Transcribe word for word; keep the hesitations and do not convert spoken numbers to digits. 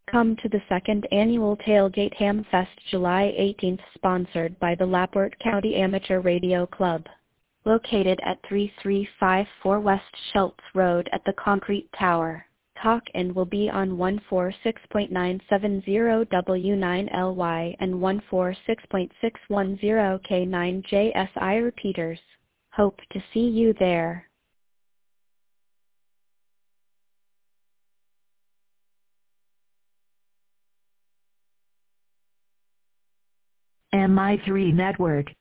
Come to the second annual Tailgate Ham Fest July eighteenth, sponsored by the Laporte County Amateur Radio Club. Located at three three five four West Schultz Road at the Concrete Tower. Talk in will be on one forty-six point nine seven zero W nine L Y and one forty-six point six one zero K nine J S I repeaters. Hope to see you there. M I three Network.